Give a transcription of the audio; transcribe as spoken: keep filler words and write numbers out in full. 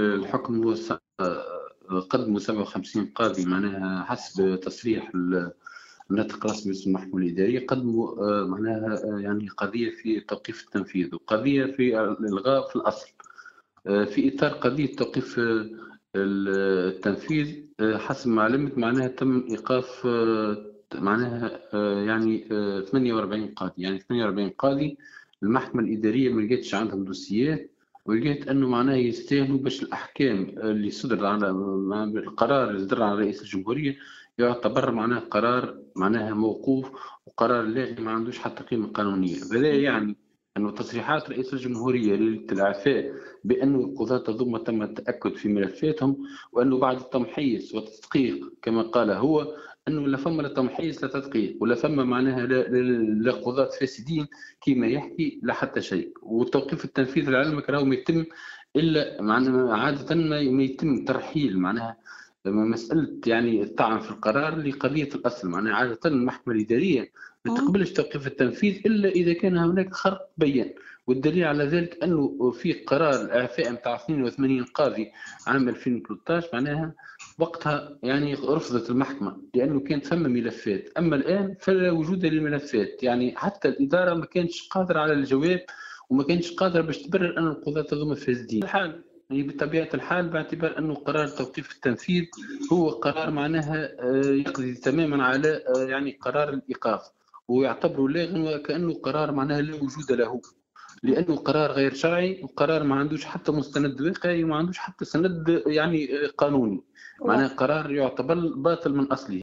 الحكم هو س قدموا سبعة وخمسين قاضي معناها حسب تصريح ال الناطق الرسمي باسم المحكمة الإدارية قدموا آآ معناها آآ يعني قضية في توقيف التنفيذ، وقضية في الإلغاء في الأصل. آآ في إطار قضية توقيف آه، ال التنفيذ آآ حسب ما علمت معناها تم إيقاف آه، معناها آآ يعني آآ ثمانية وأربعين قاضي، يعني ثمانية وأربعين قاضي المحكمة الإدارية ما لقيتش عندهم دوسيات، ولقيت إنه معناها يستاهلوا باش الأحكام اللي صدر على مع القرار اللي صدر على رئيس الجمهورية يعتبر معناه قرار معناها موقوف، وقرار لاغي ما عندوش حتى قيمة قانونية. فلا يعني إنه تصريحات رئيس الجمهورية ليلة الإعفاء بأن القضاة هذوما تم التأكد في ملفاتهم، وأنه بعد التمحيص والتدقيق كما قال هو أنه لا فما لا تمحيص لا تدقيق ولا فما معناها لا, لا, لا قضاة فاسدين كما يحكي لا حتى شيء. وتوقيف التنفيذ لعلمك راهو ما يتم إلا معناها عادة ما يتم ترحيل معناها مسألة يعني الطعن في القرار لقضية الأصل. معناها عادة المحكمة الإدارية ما إمم. تقبلش توقيف التنفيذ إلا إذا كان هناك خرق بيان، والدليل على ذلك أنه في قرار الإعفاء نتاع اثنين وثمانين قاضي عام ألفين وثلاثة عشر معناها وقتها يعني رفضت المحكمة لأنه كانت ثم ملفات، أما الآن فلا وجود للملفات، يعني حتى الإدارة ما كانتش قادرة على الجواب وما كانتش قادرة باش تبرر أن القضاة هذوما فاسدين. الحال هي بطبيعة الحال باعتبار أنه قرار توقيف التنفيذ هو قرار معناها آه، يقضي تماما على آه، يعني قرار الإيقاف، ويعتبر لاغا وكأنه قرار معناها لا وجود له، لأنه قرار غير شرعي وقرار ما عندوش حتى مستند واقعي وما عندوش حتى سند يعني قانوني. معناها قرار يعتبر باطل من أصله.